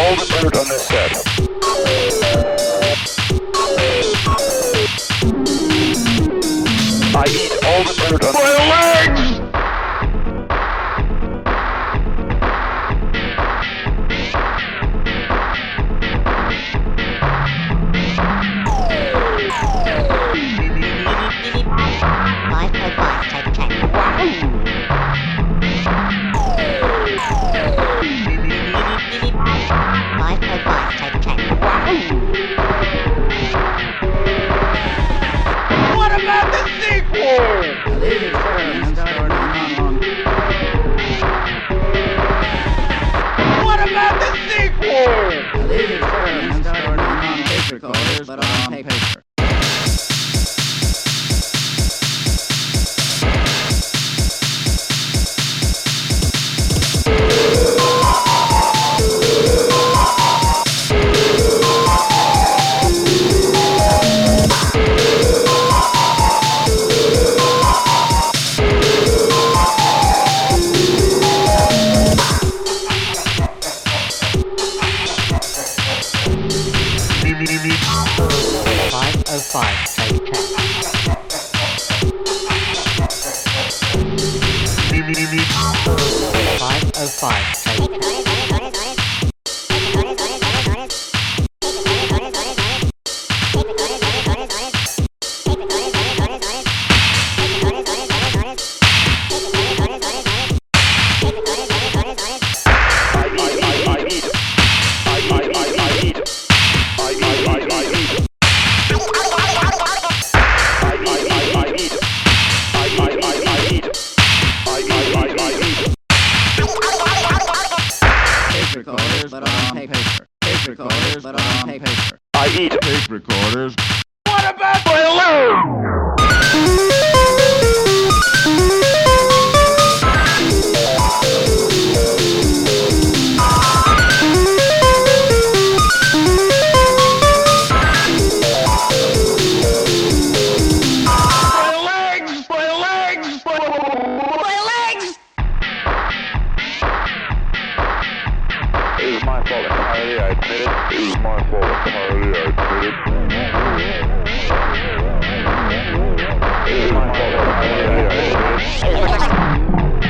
all the dirt on this set. I eat all the dirt on my legs! What about the sequel? What about the sequel? But on paper. I eat tape recorders. What about my It was my fault entirely, I admit it. It was my fault entirely, I admit it. It was my fault entirely, I admit it.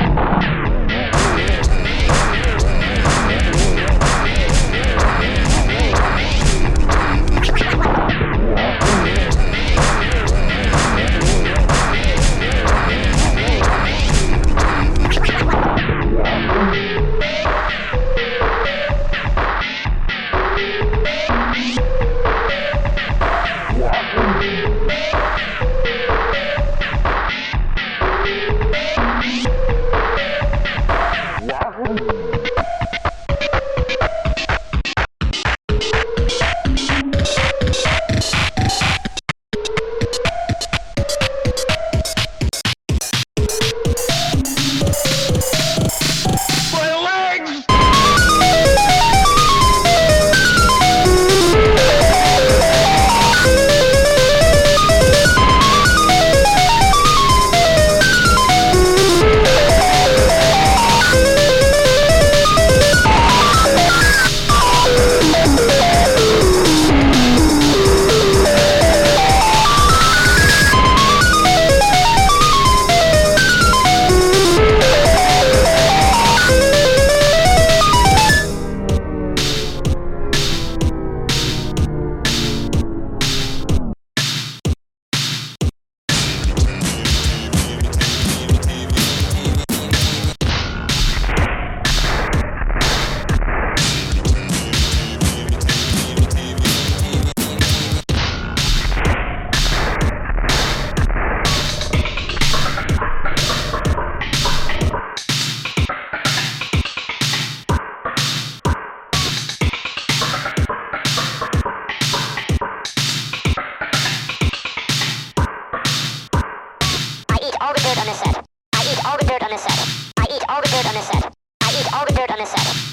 all the dirt on this set. I eat all the dirt on this set. I eat all the dirt on this set. I eat all the dirt on this set.